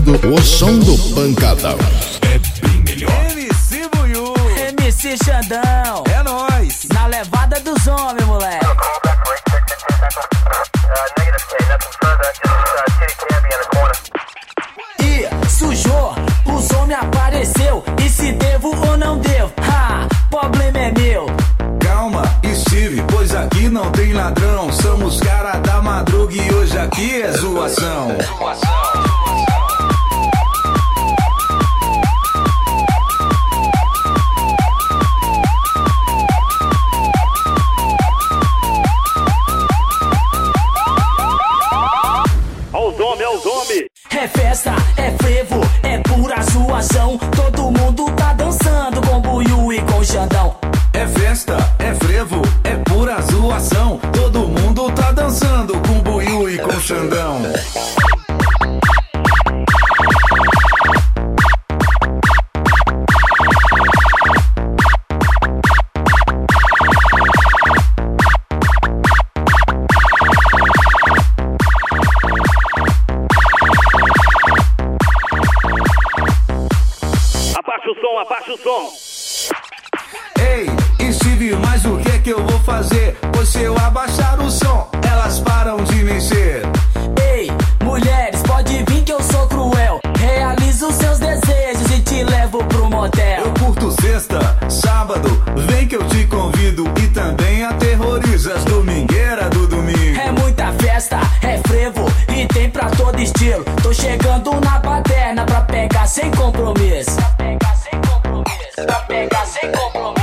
Ricardo, o som do pancadão. É bem melhor. MC Buiú, MC Xandão, é nóis. na levada dos homens, moleque. E sujou, os homens apareceu. E se devo ou não devo? Ha, problema é meu. Calma, Steve, pois aqui não tem ladrão. Somos cara da madruga e hoje aqui é zoação. Aos homens. É festa, é frevo, é pura zoação. Todo mundo tá dançando com Buiú e com Xandão. É festa, é frevo, é pura zoação. Todo mundo tá dançando com Buiú e com Xandão. Abaixa o som. Ei, Steve, mas o que é que eu vou fazer? Pois se eu abaixar o som, elas param de mexer. Ei, mulheres, pode vir que eu sou cruel. Realizo seus desejos e te levo pro motel. Eu curto sexta, sábado, vem que eu te convido. E também aterroriza as domingueiras do domingo. É muita festa, é frevo e tem pra todo estilo. Tô chegando na baderna pra pegar sem compromisso. Pra pegar sem compromisso. Pra pegar sem compromisso.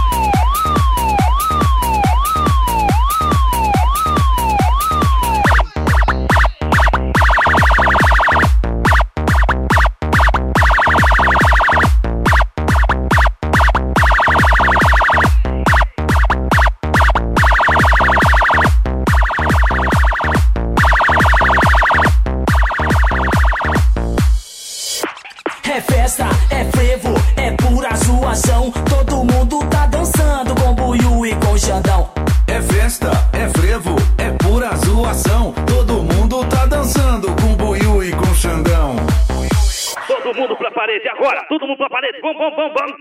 É festa, é frevo, é pura zoação. Todo mundo tá dançando com Buiú e com Xandão. É festa, é frevo, é pura zoação. Todo mundo tá dançando com Buiú e com Xandão. Todo mundo pra parede agora. Todo mundo pra parede. Vamos.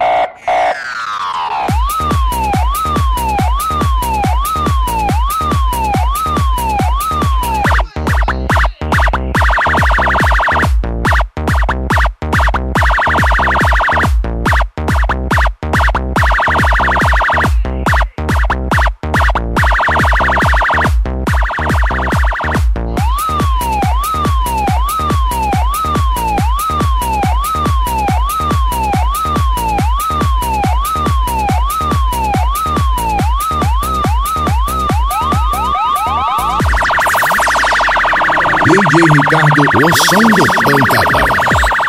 DJ Ricardo, o som do pancadão.